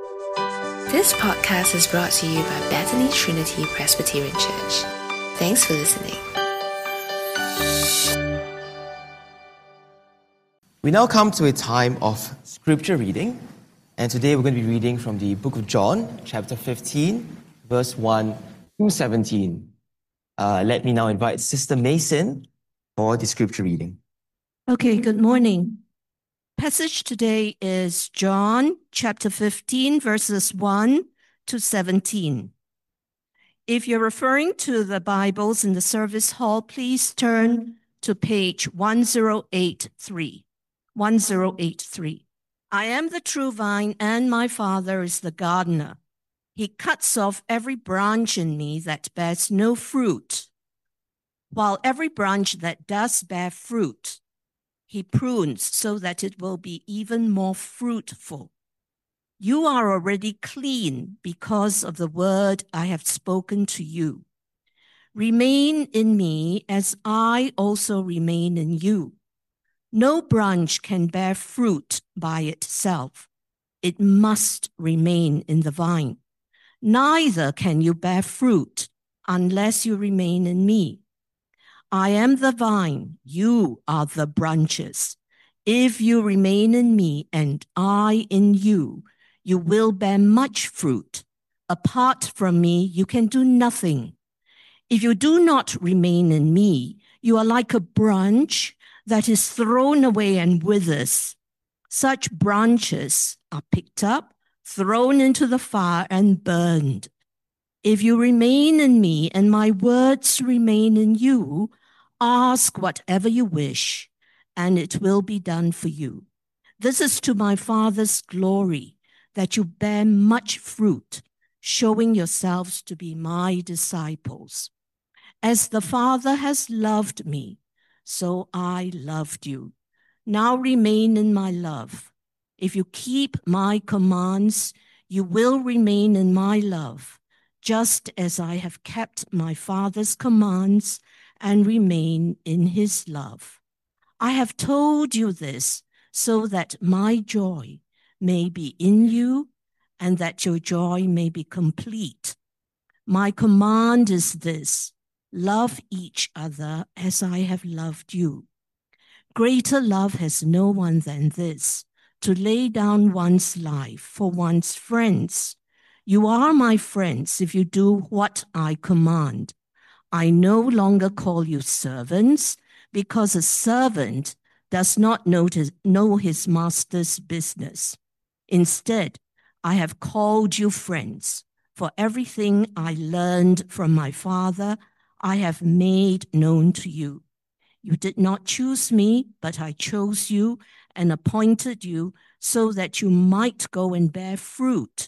This podcast is brought to you by Bethany Trinity Presbyterian Church. Thanks for listening. We now come to a time of scripture reading, and today we're going to be reading from the book of John, chapter 15, verse 1 to 17. Let me now invite Sister Mason for the scripture reading. Okay, good morning. Passage today is John chapter 15, verses 1 to 17. If you're referring to the Bibles in the service hall, please turn to page 1083. 1083. I am the true vine, and my Father is the gardener. He cuts off every branch in me that bears no fruit, while every branch that does bear fruit, He prunes so that it will be even more fruitful. You are already clean because of the word I have spoken to you. Remain in me as I also remain in you. No branch can bear fruit by itself. It must remain in the vine. Neither can you bear fruit unless you remain in me. I am the vine, you are the branches. If you remain in me and I in you, you will bear much fruit. Apart from me, you can do nothing. If you do not remain in me, you are like a branch that is thrown away and withers. Such branches are picked up, thrown into the fire, and burned. If you remain in me and my words remain in you, ask whatever you wish, and it will be done for you. This is to my Father's glory, that you bear much fruit, showing yourselves to be my disciples. As the Father has loved me, so I loved you. Now remain in my love. If you keep my commands, you will remain in my love, just as I have kept my Father's commands and remain in his love. I have told you this so that my joy may be in you and that your joy may be complete. My command is this: love each other as I have loved you. Greater love has no one than this, to lay down one's life for one's friends. You are my friends if you do what I command. I no longer call you servants, because a servant does not know his master's business. Instead, I have called you friends, for everything I learned from my Father I have made known to you. You did not choose me, but I chose you and appointed you so that you might go and bear fruit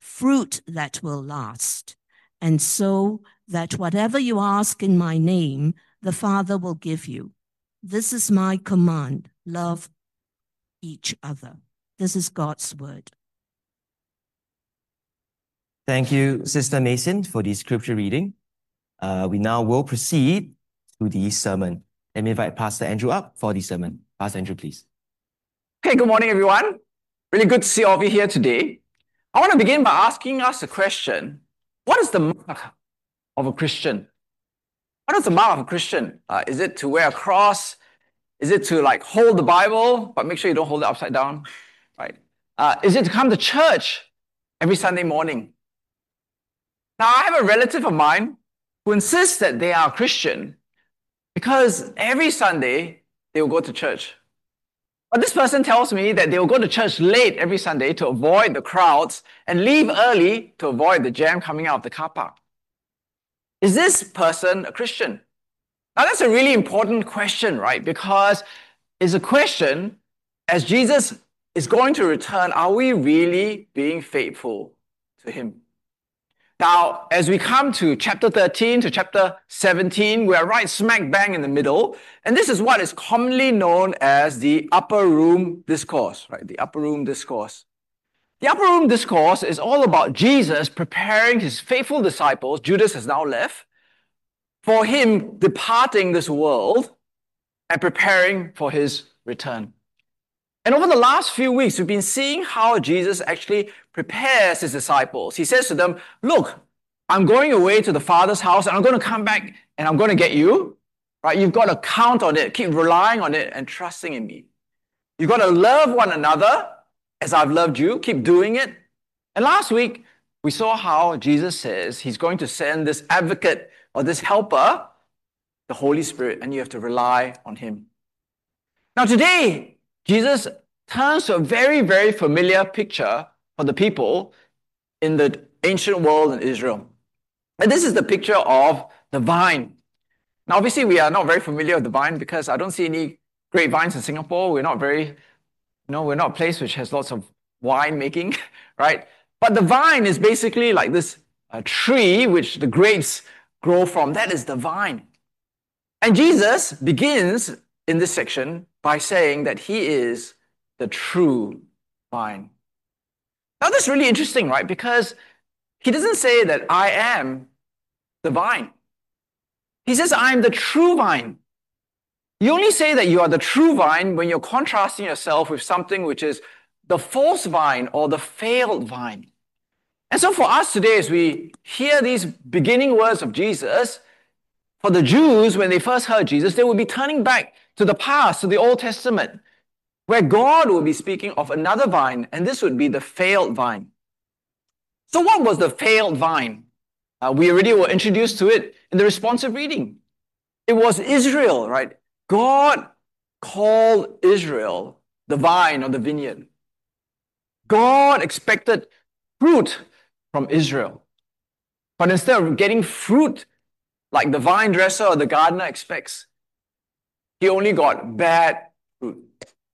that will last, and so that whatever you ask in my name, the Father will give you. This is my command: love each other. This is God's word. Thank you, Sister Mason, for the scripture reading. We now will proceed to the sermon. Let me invite Pastor Andrew up for the sermon. Pastor Andrew, please. Okay, good morning, everyone. Really good to see all of you here today. I want to begin by asking us a question. What is the mark of a Christian? What is the mark of a Christian? Is it to wear a cross? Is it to hold the Bible, but make sure you don't hold it upside down? Right? Is it to come to church every Sunday morning? Now, I have a relative of mine who insists that they are a Christian because every Sunday they will go to church. But this person tells me that they will go to church late every Sunday to avoid the crowds and leave early to avoid the jam coming out of the car park. Is this person a Christian? Now, that's a really important question, right? Because it's a question, as Jesus is going to return, are we really being faithful to him? Now, as we come to chapter 13 to chapter 17, we are right smack bang in the middle. And this is what is commonly known as the upper room discourse, right? The upper room discourse. The upper room discourse is all about Jesus preparing his faithful disciples, Judas has now left, for him departing this world and preparing for his return. And over the last few weeks, we've been seeing how Jesus actually prepares his disciples. He says to them, look, I'm going away to the Father's house and I'm going to come back and I'm going to get you. Right? You've got to count on it, keep relying on it and trusting in me. You've got to love one another as I've loved you, keep doing it. And last week, we saw how Jesus says he's going to send this advocate or this helper, the Holy Spirit, and you have to rely on him. Now today, Jesus turns to a very, very familiar picture for the people in the ancient world in Israel. And this is the picture of the vine. Now, obviously, we are not very familiar with the vine because I don't see any grapevines in Singapore. We're not a place which has lots of wine making, right? But the vine is basically like this tree which the grapes grow from. That is the vine. And Jesus begins in this section by saying that he is the true vine. Now, that's really interesting, right? Because he doesn't say that I am the vine. He says, I am the true vine. You only say that you are the true vine when you're contrasting yourself with something which is the false vine or the failed vine. And so for us today, as we hear these beginning words of Jesus, for the Jews, when they first heard Jesus, they would be turning back to the past, to the Old Testament, where God will be speaking of another vine, and this would be the failed vine. So what was the failed vine? We already were introduced to it in the responsive reading. It was Israel, right? God called Israel the vine or the vineyard. God expected fruit from Israel. But instead of getting fruit like the vine dresser or the gardener expects, he only got bad fruit.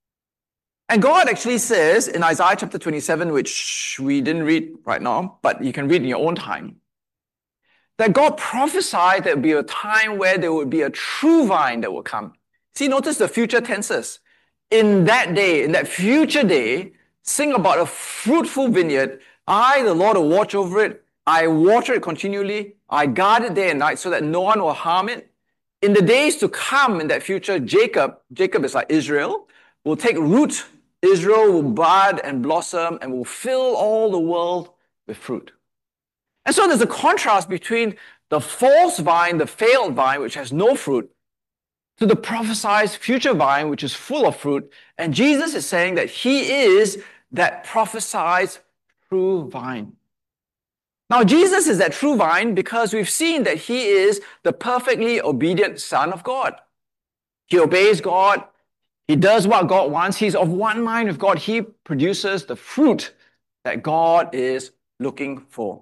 And God actually says in Isaiah chapter 27, which we didn't read right now, but you can read in your own time, that God prophesied there would be a time where there would be a true vine that will come. See, notice the future tenses. In that day, in that future day, sing about a fruitful vineyard. I, the Lord, will watch over it. I water it continually. I guard it day and night so that no one will harm it. In the days to come, in that future, Jacob is like Israel, will take root. Israel will bud and blossom and will fill all the world with fruit. And so there's a contrast between the false vine, the failed vine, which has no fruit, to the prophesied future vine, which is full of fruit. And Jesus is saying that he is that prophesied true vine. Now, Jesus is that true vine because we've seen that he is the perfectly obedient Son of God. He obeys God. He does what God wants. He's of one mind with God. He produces the fruit that God is looking for.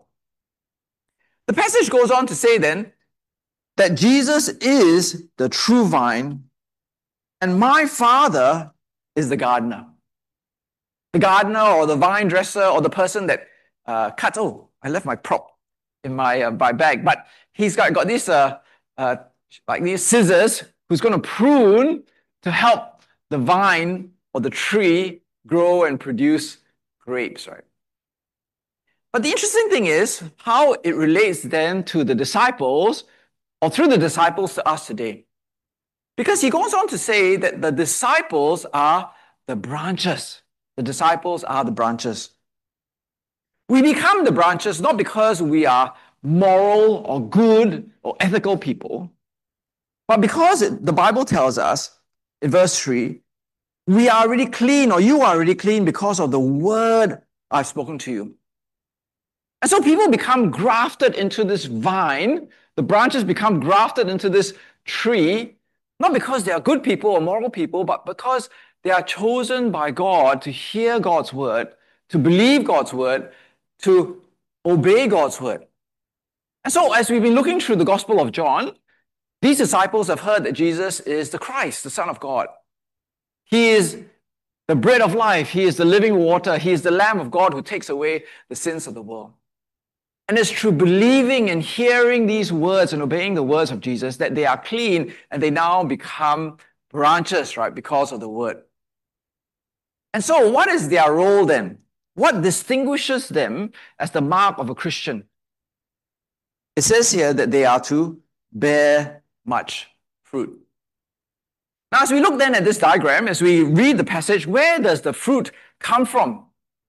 The passage goes on to say then that Jesus is the true vine and my Father is the gardener. The gardener or the vine dresser or the person that cuts. Oh, I left my prop in my bag, but he's got these like these scissors who's going to prune to help the vine or the tree grow and produce grapes, right? But the interesting thing is how it relates then to the disciples or through the disciples to us today. Because he goes on to say that the disciples are the branches. The disciples are the branches. We become the branches not because we are moral or good or ethical people, but because the Bible tells us in verse 3, we are already clean or you are already clean because of the word I've spoken to you. And so people become grafted into this vine. The branches become grafted into this tree, not because they are good people or moral people, but because they are chosen by God to hear God's word, to believe God's word, to obey God's word. And so as we've been looking through the Gospel of John, these disciples have heard that Jesus is the Christ, the Son of God. He is the bread of life. He is the living water. He is the Lamb of God who takes away the sins of the world. And it's through believing and hearing these words and obeying the words of Jesus that they are clean and they now become branches, right, because of the word. And so what is their role then? What distinguishes them as the mark of a Christian? It says here that they are to bear much fruit. Now, as we look then at this diagram, as we read the passage, where does the fruit come from?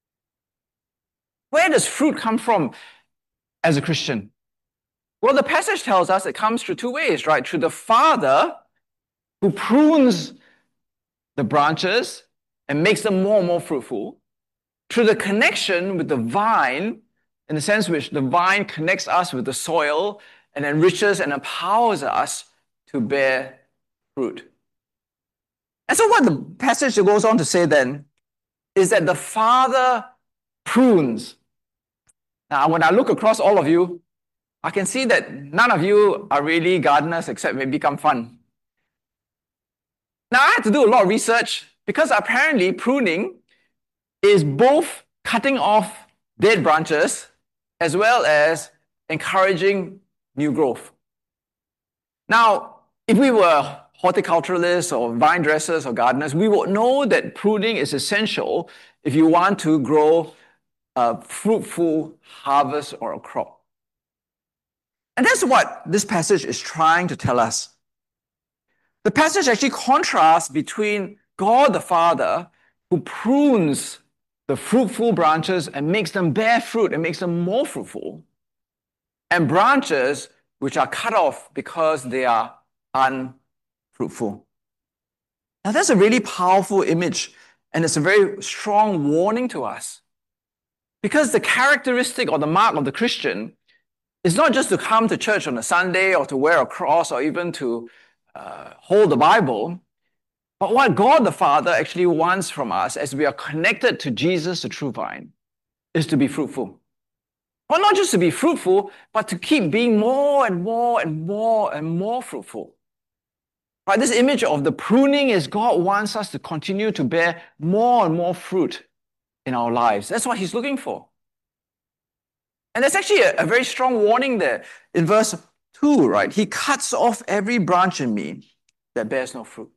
Where does fruit come from as a Christian? Well, the passage tells us it comes through two ways, right? Through the Father who prunes the branches and makes them more and more fruitful, through the connection with the vine, in the sense which the vine connects us with the soil and enriches and empowers us to bear fruit. And so what the passage goes on to say then is that the Father prunes. Now, when I look across all of you, I can see that none of you are really gardeners except maybe Kam Fan. Now, I had to do a lot of research because apparently pruning is both cutting off dead branches as well as encouraging new growth. Now, if we were horticulturalists or vine dressers or gardeners, we would know that pruning is essential if you want to grow a fruitful harvest or a crop. And that's what this passage is trying to tell us. The passage actually contrasts between God the Father, who prunes the fruitful branches and makes them bear fruit and makes them more fruitful, and branches which are cut off because they are unfruitful. Now, that's a really powerful image, and it's a very strong warning to us. Because the characteristic or the mark of the Christian is not just to come to church on a Sunday or to wear a cross or even to hold the Bible, but what God the Father actually wants from us as we are connected to Jesus, the true vine, is to be fruitful. Well, not just to be fruitful, but to keep being more and more and more and more fruitful. Right? This image of the pruning is God wants us to continue to bear more and more fruit in our lives. That's what He's looking for. And there's actually a very strong warning there in verse 2, right? He cuts off every branch in me that bears no fruit.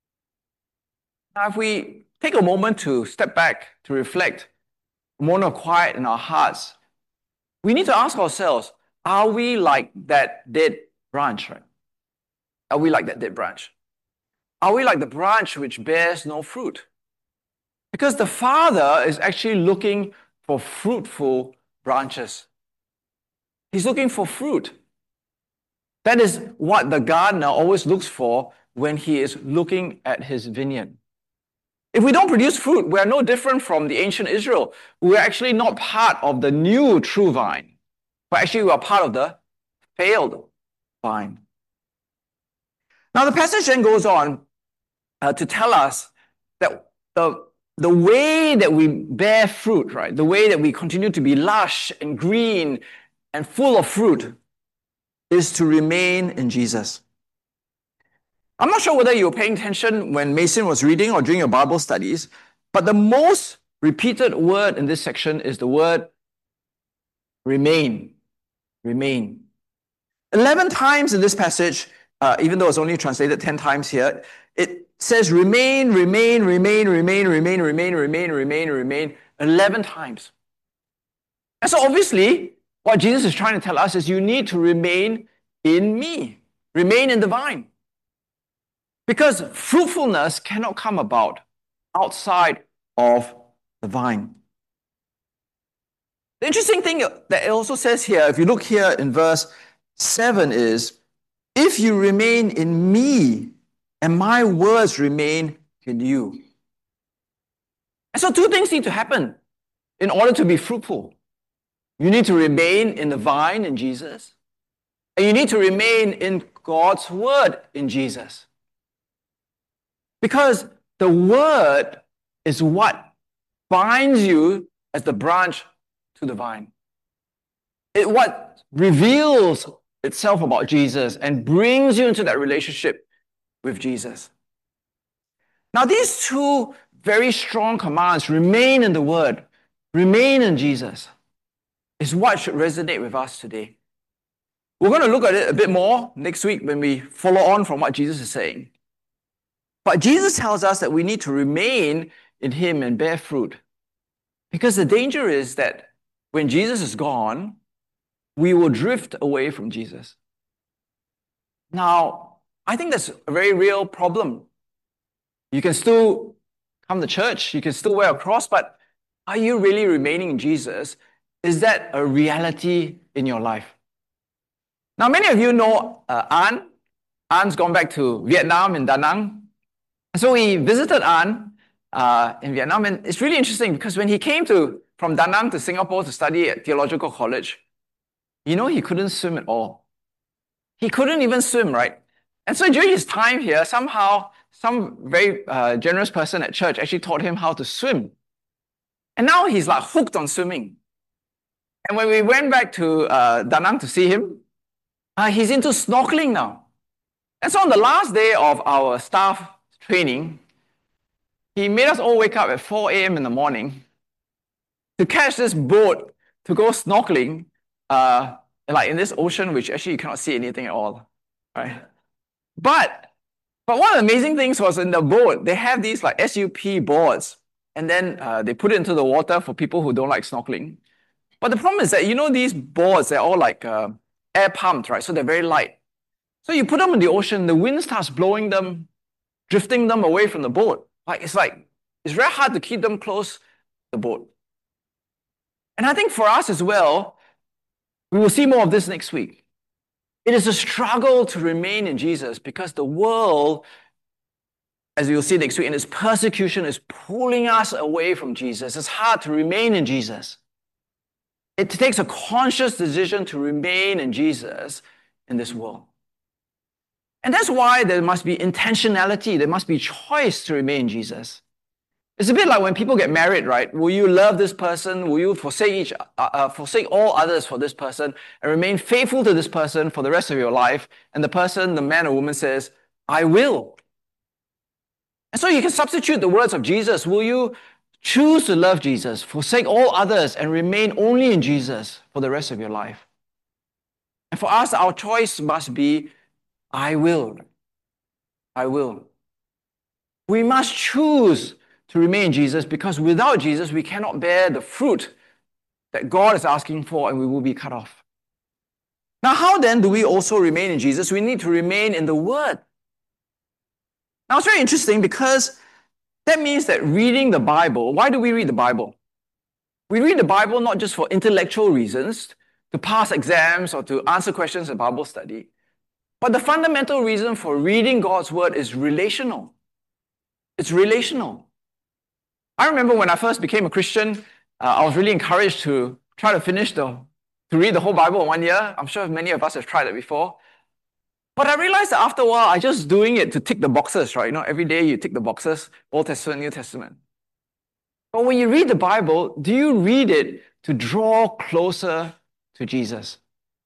Now, if we take a moment to step back, to reflect, a moment of quiet in our hearts, we need to ask ourselves, are we like that dead branch, right? Are we like that dead branch? Are we like the branch which bears no fruit? Because the Father is actually looking for fruitful branches. He's looking for fruit. That is what the gardener always looks for when he is looking at his vineyard. If we don't produce fruit, we are no different from the ancient Israel. We're actually not part of the new true vine, but actually we are part of the failed vine. Now the passage then goes on to tell us that the way that we bear fruit, right, the way that we continue to be lush and green and full of fruit is to remain in Jesus. I'm not sure whether you were paying attention when Mason was reading or during your Bible studies, but the most repeated word in this section is the word remain. Remain. 11 times in this passage, even though it's only translated 10 times here, it says remain, remain, remain, remain, remain, remain, remain, remain, remain, 11 times. And so obviously, what Jesus is trying to tell us is you need to remain in me. Remain in the vine. Because fruitfulness cannot come about outside of the vine. The interesting thing that it also says here, if you look here in verse 7 is, if you remain in me and my words remain in you. And so two things need to happen in order to be fruitful. You need to remain in the vine in Jesus, and you need to remain in God's word in Jesus. Because the word is what binds you as the branch to the vine. It what reveals itself about Jesus and brings you into that relationship with Jesus. Now, these two very strong commands, remain in the word, remain in Jesus, is what should resonate with us today. We're going to look at it a bit more next week when we follow on from what Jesus is saying. But Jesus tells us that we need to remain in Him and bear fruit. Because the danger is that when Jesus is gone, we will drift away from Jesus. Now, I think that's a very real problem You can still come to church, you can still wear a cross, but are you really remaining in Jesus? Is that a reality in your life? Now, many of you know An. An's gone back to Vietnam in Da Nang. So we visited An in Vietnam, and it's really interesting because when he came from Da Nang to Singapore to study at theological college, he couldn't swim at all. He couldn't even swim, right? And so during his time here, somehow, some very generous person at church actually taught him how to swim. And now he's like hooked on swimming. And when we went back to Da Nang to see him, he's into snorkeling now. And so on the last day of our staff training, he made us all wake up at 4 a.m. in the morning to catch this boat to go snorkeling like in this ocean, which actually you cannot see anything at all, right? But one of the amazing things was in the boat, they have these like SUP boards, and then they put it into the water for people who don't like snorkeling. But the problem is that, these boards, they're all like air pumped, right? So they're very light. So you put them in the ocean, the wind starts blowing them, drifting them away from the boat. It's very hard to keep them close to the boat. And I think for us as well, we will see more of this next week. It is a struggle to remain in Jesus because the world, as we will see next week, in its persecution is pulling us away from Jesus. It's hard to remain in Jesus. It takes a conscious decision to remain in Jesus in this world. And that's why there must be intentionality, there must be choice to remain in Jesus. It's a bit like when people get married, right? Will you love this person? Will you forsake all others for this person and remain faithful to this person for the rest of your life? And the person, the man or woman says, I will. And so you can substitute the words of Jesus. Will you choose to love Jesus, forsake all others, and remain only in Jesus for the rest of your life? And for us, our choice must be, I will. I will. We must choose to remain in Jesus because without Jesus, we cannot bear the fruit that God is asking for and we will be cut off. Now, how then do we also remain in Jesus? We need to remain in the Word. Now, it's very interesting because that means that reading the Bible, why do we read the Bible? We read the Bible not just for intellectual reasons, to pass exams or to answer questions in Bible study, but the fundamental reason for reading God's Word is relational. It's relational. I remember when I first became a Christian, I was really encouraged to try to read the whole Bible in 1 year. I'm sure many of us have tried it before. But I realized that after a while, I just doing it to tick the boxes, right? Every day you tick the boxes, Old Testament, New Testament. But when you read the Bible, do you read it to draw closer to Jesus?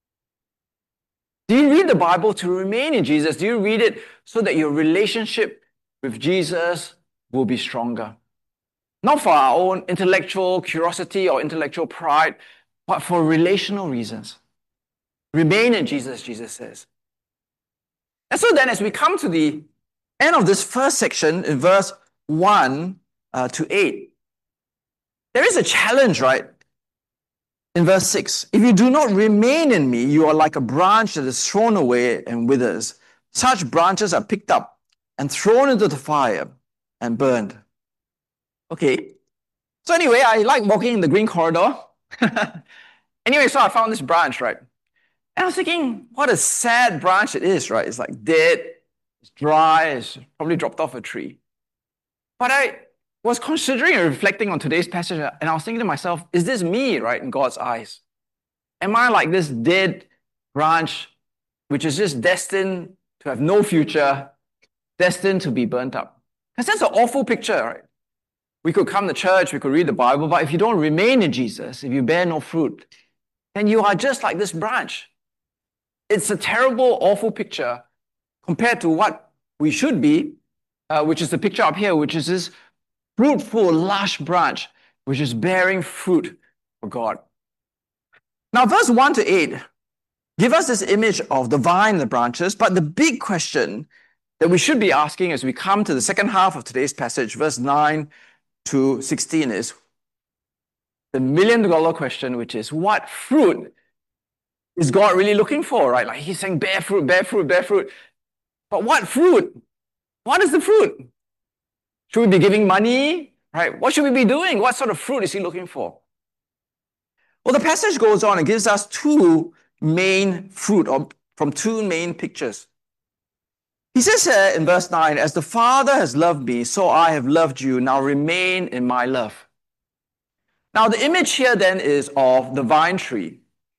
Do you read the Bible to remain in Jesus? Do you read it so that your relationship with Jesus will be stronger? Not for our own intellectual curiosity or intellectual pride, but for relational reasons. Remain in Jesus, Jesus says. And so then as we come to the end of this first section in verse 1 to 8, there is a challenge, right? In verse 6, if you do not remain in me, you are like a branch that is thrown away and withers. Such branches are picked up and thrown into the fire and burned. Okay, so anyway, I like walking in the green corridor. Anyway, so I found this branch, right? And I was thinking, what a sad branch it is, right? It's like dead, it's dry, it's probably dropped off a tree. But I was considering and reflecting on today's passage, and I was thinking to myself, is this me, right, in God's eyes? Am I like this dead branch, which is just destined to have no future, destined to be burnt up? Because that's an awful picture, right? We could come to church, we could read the Bible, but if you don't remain in Jesus, if you bear no fruit, then you are just like this branch. It's a terrible, awful picture compared to what we should be, which is the picture up here, which is this fruitful, lush branch, which is bearing fruit for God. Now, verse 1 to 8 give us this image of the vine and the branches, but the big question that we should be asking as we come to the second half of today's passage, verse 9 to 16, is the million-dollar question, which is, what fruit is God really looking for, right? Like he's saying, bear fruit, bear fruit, bear fruit. But what fruit? What is the fruit? Should we be giving money? Right? What should we be doing? What sort of fruit is he looking for? Well, the passage goes on and gives us two main fruit from two main pictures. He says here in verse 9, as the Father has loved me, so I have loved you. Now remain in my love. Now the image here then is of the vine tree.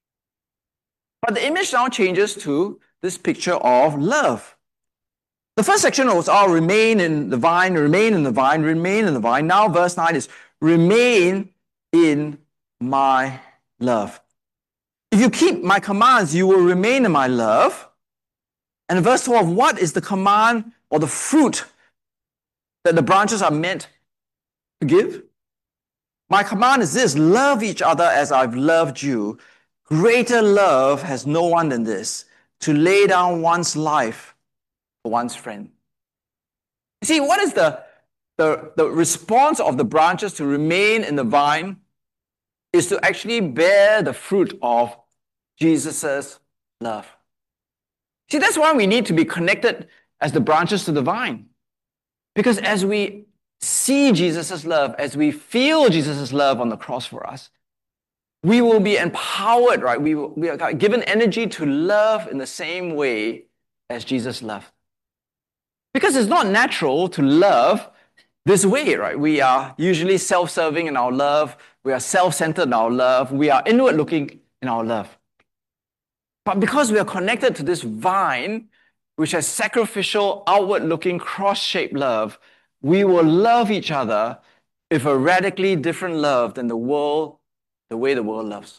But the image now changes to this picture of love. The first section was, remain in the vine, remain in the vine, remain in the vine. Now verse 9 is, remain in my love. If you keep my commands, you will remain in my love. And in verse 12, what is the command or the fruit that the branches are meant to give? My command is this, love each other as I've loved you. Greater love has no one than this, to lay down one's life for one's friend. You see, what is the response of the branches to remain in the vine is to actually bear the fruit of Jesus' love. See, that's why we need to be connected as the branches to the vine. Because as we see Jesus' love, as we feel Jesus' love on the cross for us, we will be empowered, right? We are given energy to love in the same way as Jesus loved. Because it's not natural to love this way, right? We are usually self-serving in our love. We are self-centered in our love. We are inward-looking in our love. But because we are connected to this vine, which has sacrificial, outward-looking, cross-shaped love, we will love each other with a radically different love than the way the world loves.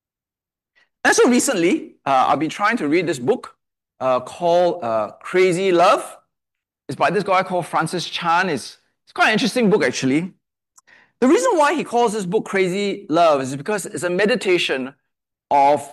And so recently, I've been trying to read this book called Crazy Love. It's by this guy called Francis Chan. It's quite an interesting book, actually. The reason why he calls this book Crazy Love is because it's a meditation of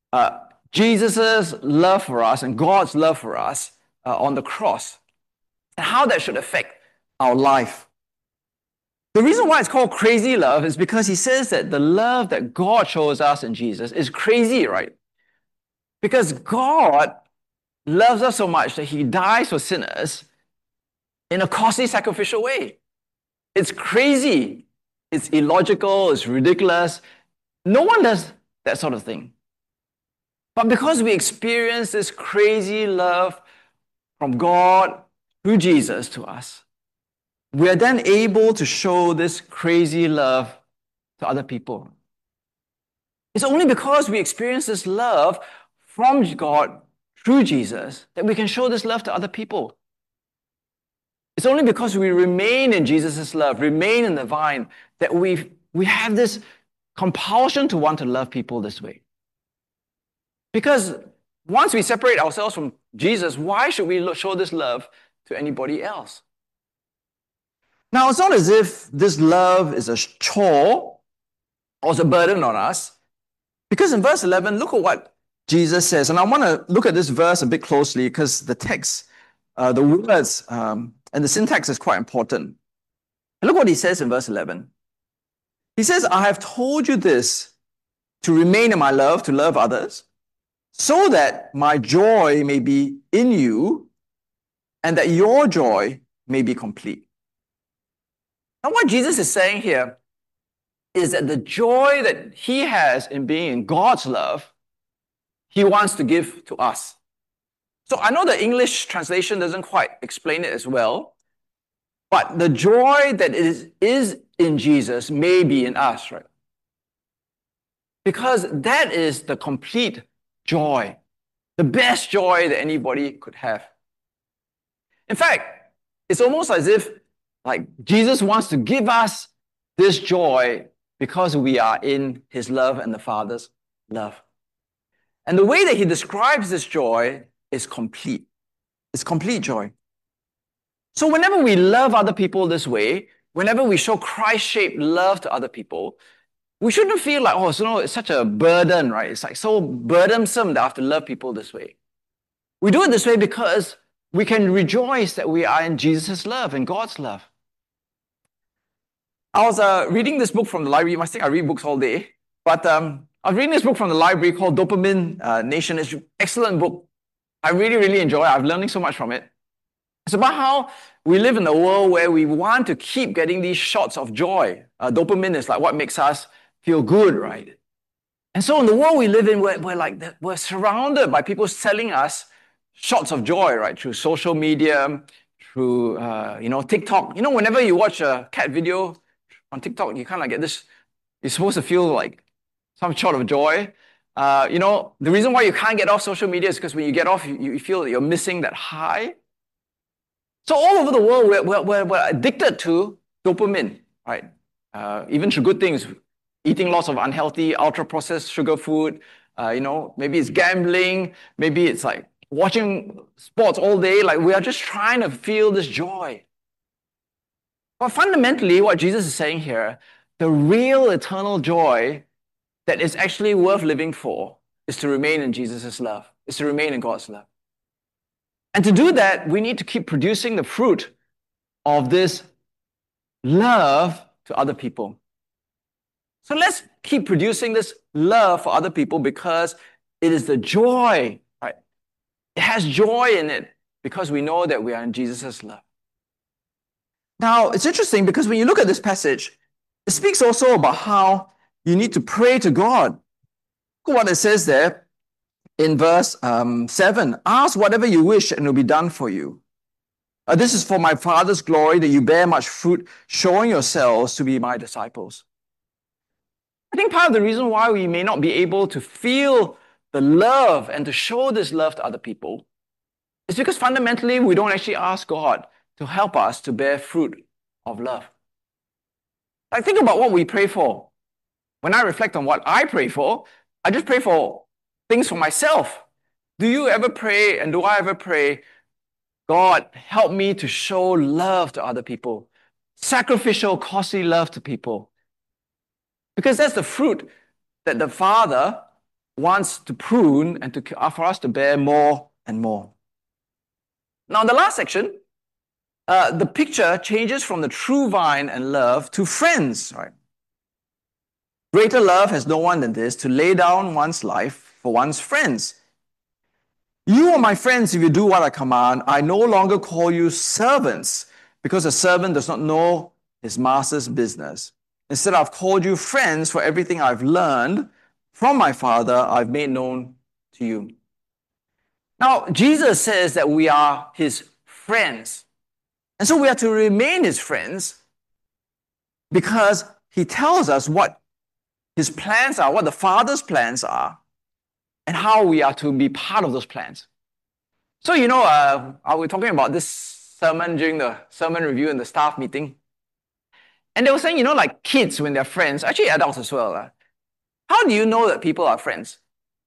Jesus' love for us and God's love for us on the cross, and how that should affect our life. The reason why it's called Crazy Love is because he says that the love that God shows us in Jesus is crazy, right? Because God loves us so much that he dies for sinners in a costly, sacrificial way. It's crazy. It's illogical. It's ridiculous. No one does that sort of thing. But because we experience this crazy love from God through Jesus to us, we are then able to show this crazy love to other people. It's only because we experience this love from God through Jesus that we can show this love to other people. It's only because we remain in Jesus' love, remain in the vine, that we have this compulsion to want to love people this way. Because once we separate ourselves from Jesus, why should we show this love to anybody else? Now, it's not as if this love is a chore or is a burden on us. Because in verse 11, look at what Jesus says. And I want to look at this verse a bit closely because the text, the words, and the syntax is quite important. And look what he says in verse 11. He says, I have told you this to remain in my love, to love others, so that my joy may be in you and that your joy may be complete. Now, what Jesus is saying here is that the joy that he has in being in God's love, he wants to give to us. So I know the English translation doesn't quite explain it as well, but the joy that is in Jesus may be in us, right? Because that is the complete joy, the best joy that anybody could have. In fact, it's almost as if Jesus wants to give us this joy because we are in his love and the Father's love. And the way that he describes this joy is complete. It's complete joy. So whenever we love other people this way, whenever we show Christ-shaped love to other people, we shouldn't feel like, it's such a burden, right? It's like so burdensome that I have to love people this way. We do it this way because we can rejoice that we are in Jesus' love and God's love. I was reading this book from the library. You must think I read books all day. But I was reading this book from the library called Dopamine Nation. It's an excellent book. I really, really enjoy it. I'm learning so much from it. It's about how we live in a world where we want to keep getting these shots of joy. Dopamine is like what makes us feel good, right? And so in the world we live in, we're surrounded by people selling us shots of joy, right? Through social media, through TikTok. Whenever you watch a cat video on TikTok, you kind of get this. You're supposed to feel like some shot of joy. The reason why you can't get off social media is because when you get off, you feel that you're missing that high. So all over the world, we're addicted to dopamine, right? Even through good things, eating lots of unhealthy, ultra-processed sugar food. Maybe it's gambling. Maybe it's like watching sports all day. Like we are just trying to feel this joy. But fundamentally, what Jesus is saying here, the real eternal joy that is actually worth living for is to remain in Jesus' love, is to remain in God's love. And to do that, we need to keep producing the fruit of this love to other people. So let's keep producing this love for other people because it is the joy, right? It has joy in it because we know that we are in Jesus' love. Now, it's interesting because when you look at this passage, it speaks also about how you need to pray to God. Look what it says there. In verse 7, ask whatever you wish and it will be done for you. This is for my Father's glory that you bear much fruit, showing yourselves to be my disciples. I think part of the reason why we may not be able to feel the love and to show this love to other people is because fundamentally we don't actually ask God to help us to bear fruit of love. Like think about what we pray for. When I reflect on what I pray for, I just pray for things for myself. Do you ever pray, and do I ever pray, God, help me to show love to other people, sacrificial, costly love to people? Because that's the fruit that the Father wants to prune and for us to bear more and more. Now, in the last section, the picture changes from the true vine and love to friends, right? Greater love has no one than this, to lay down one's life for one's friends. You are my friends if you do what I command. I no longer call you servants, because a servant does not know his master's business. Instead, I've called you friends, for everything I've learned from my Father I've made known to you. Now, Jesus says that we are his friends. And so we are to remain his friends because he tells us what his plans are, what the Father's plans are, and how we are to be part of those plans. So, I was talking about this sermon during the sermon review in the staff meeting. And they were saying, like kids when they're friends, actually adults as well. How do you know that people are friends?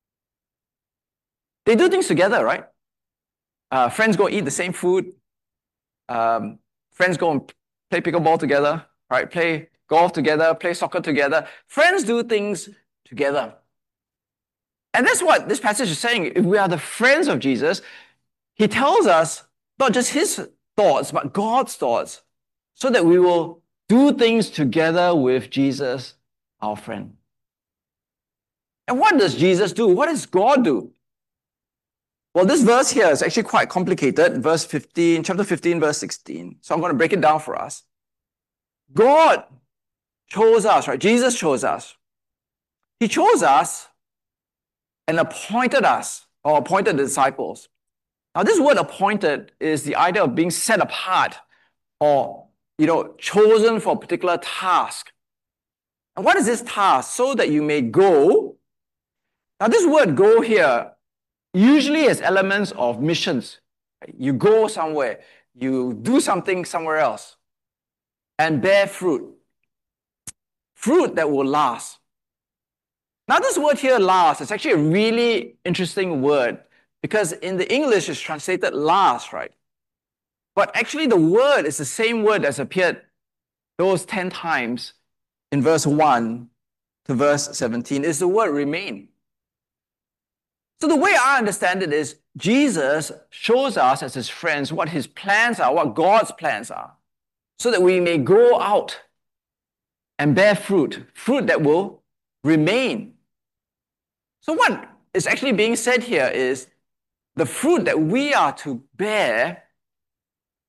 They do things together, right? Friends go eat the same food. Friends go and play pickleball together, right? Play golf together, play soccer together. Friends do things together. And that's what this passage is saying. If we are the friends of Jesus, he tells us not just his thoughts, but God's thoughts, so that we will do things together with Jesus, our friend. And what does Jesus do? What does God do? Well, this verse here is actually quite complicated. Verse 15, chapter 15, verse 16. So I'm going to break it down for us. God chose us, right? Jesus chose us. He chose us and appointed us, or appointed the disciples. Now, this word appointed is the idea of being set apart or, chosen for a particular task. And what is this task? So that you may go. Now, this word go here usually has elements of missions. You go somewhere, you do something somewhere else, and bear fruit. Fruit that will last. Now, this word here, last, is actually a really interesting word because in the English it's translated last, right? But actually the word is the same word that's appeared those 10 times in verse 1 to verse 17 is the word remain. So the way I understand it is Jesus shows us as his friends what his plans are, what God's plans are, so that we may go out and bear fruit, fruit that will remain. So what is actually being said here is the fruit that we are to bear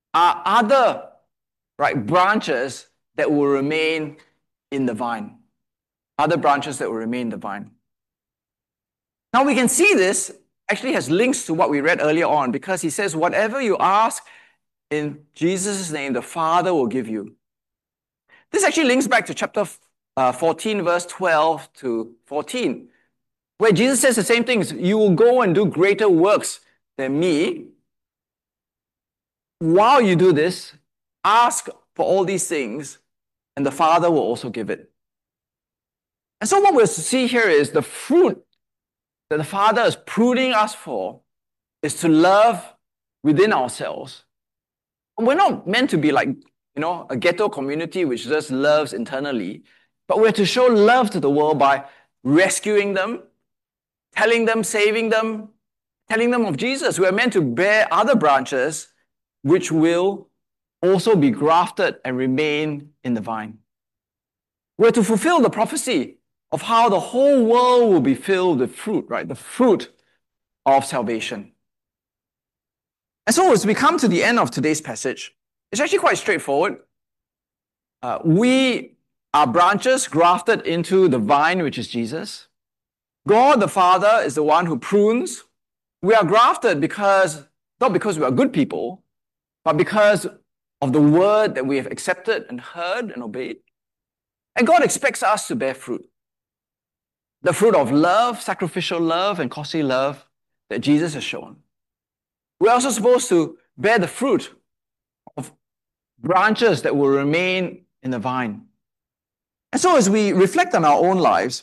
are other, right, branches that will remain in the vine. Other branches that will remain in the vine. Now we can see this actually has links to what we read earlier on, because he says, whatever you ask in Jesus' name, the Father will give you. This actually links back to chapter 14, verse 12 to 14, where Jesus says the same things. You will go and do greater works than me. While you do this, ask for all these things, and the Father will also give it. And so what we'll see here is the fruit that the Father is pruning us for is to love within ourselves. And we're not meant to be like, a ghetto community which just loves internally, but we're to show love to the world by rescuing them, telling them, saving them, telling them of Jesus. We're meant to bear other branches which will also be grafted and remain in the vine. We're to fulfill the prophecy of how the whole world will be filled with fruit, right? The fruit of salvation. And so as we come to the end of today's passage, it's actually quite straightforward. We are branches grafted into the vine, which is Jesus. God the Father is the one who prunes. We are grafted not because we are good people, but because of the word that we have accepted and heard and obeyed. And God expects us to bear fruit. The fruit of love, sacrificial love, and costly love that Jesus has shown. We're also supposed to bear the fruit of branches that will remain in the vine. And so as we reflect on our own lives,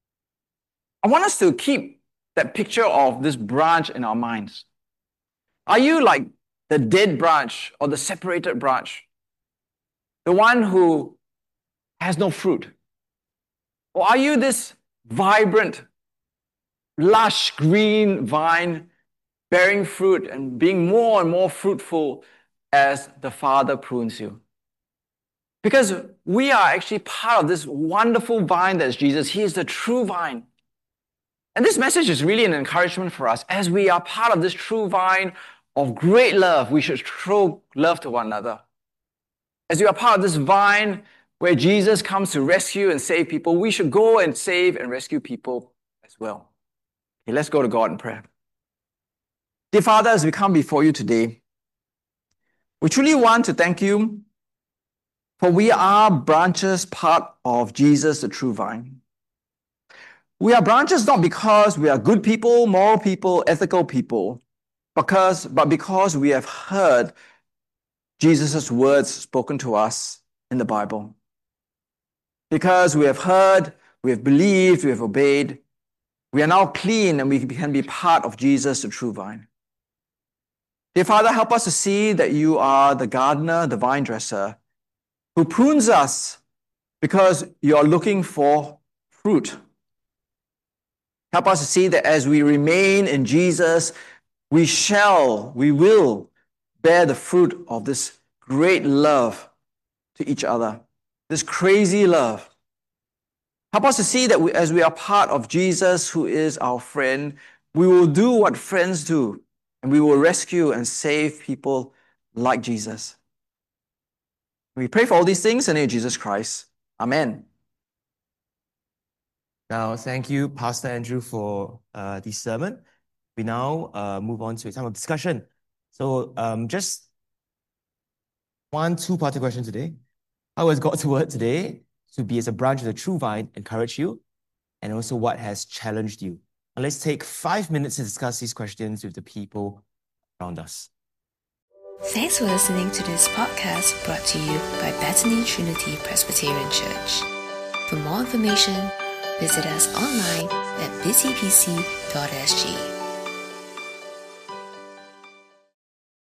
I want us to keep that picture of this branch in our minds. Are you like the dead branch or the separated branch? The one who has no fruit? Or are you this vibrant, lush, green vine bearing fruit and being more and more fruitful as the Father prunes you? Because we are actually part of this wonderful vine that is Jesus. He is the true vine. And this message is really an encouragement for us. As we are part of this true vine of great love, we should show love to one another. As we are part of this vine where Jesus comes to rescue and save people, we should go and save and rescue people as well. Okay, let's go to God in prayer. Dear Father, as we come before you today, we truly want to thank you, for we are branches, part of Jesus, the true vine. We are branches not because we are good people, moral people, ethical people, but because we have heard Jesus' words spoken to us in the Bible. Because we have heard, we have believed, we have obeyed, we are now clean and we can be part of Jesus, the true vine. Dear Father, help us to see that you are the gardener, the vine dresser, who prunes us because you are looking for fruit. Help us to see that as we remain in Jesus, we will bear the fruit of this great love to each other, this crazy love. Help us to see that as we are part of Jesus, who is our friend, we will do what friends do, and we will rescue and save people like Jesus. We pray for all these things in the name of Jesus Christ. Amen. Now, thank you, Pastor Andrew, for this sermon. We now move on to a time of discussion. So just one two-part question today. How has God's word today to be as a branch of the true vine encouraged you? And also what has challenged you? Now, let's take 5 minutes to discuss these questions with the people around us. Thanks for listening to this podcast brought to you by Bethany Trinity Presbyterian Church. For more information, visit us online at busypc.sg.